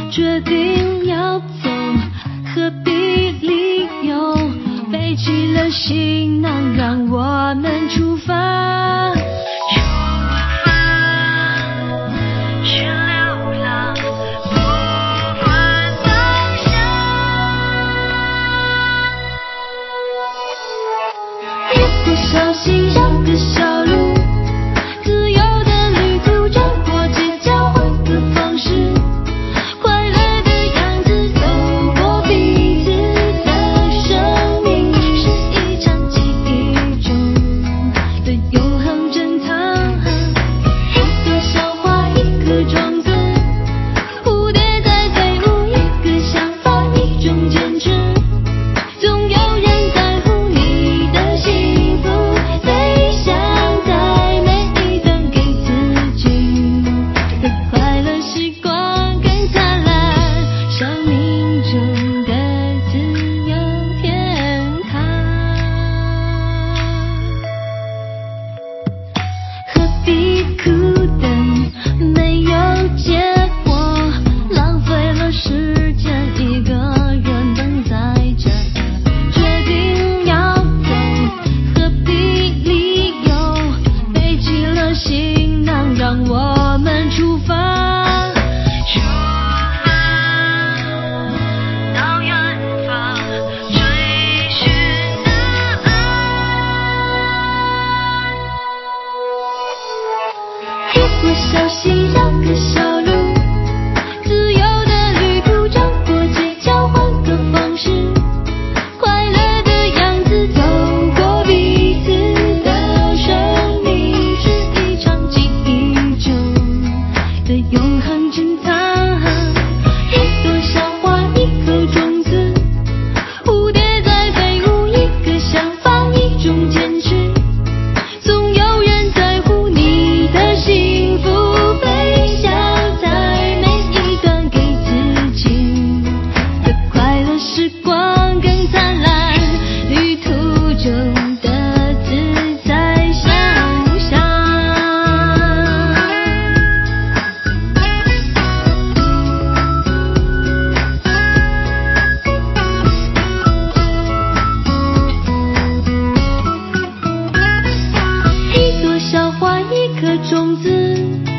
决定要走，何必理由？背起了行囊，让我们出发。是流浪，不管方向。一不小心绕个小路，自由的旅途，转过街角，换个方式。快乐的样子，走过彼此的生命，是一场记忆中的永恒珍藏。一朵小花，一颗种子，蝴蝶在飞舞，一个想法，一种坚持。总有人在乎你的幸福，飞翔在每一段给自己的快乐时光更灿烂，生命中的自由天堂。何必苦等没有结果，浪费了时间，一个人等在这。决定要走，何必理由？背起了行囊，让我们出发。出发到远方，追寻答案。一不小心绕个小路，自由的旅途，转过街角，换个方式。快乐的样子，走过彼此的生命，是一场记忆中的永恒珍藏。一朵小花，一颗种子，蝴蝶在飞舞，一个想法，一种坚持。总有人在乎你的幸福，飞翔在每一段给自己的快乐时光更灿烂，旅途中的自在想象。一朵小花，一颗种子，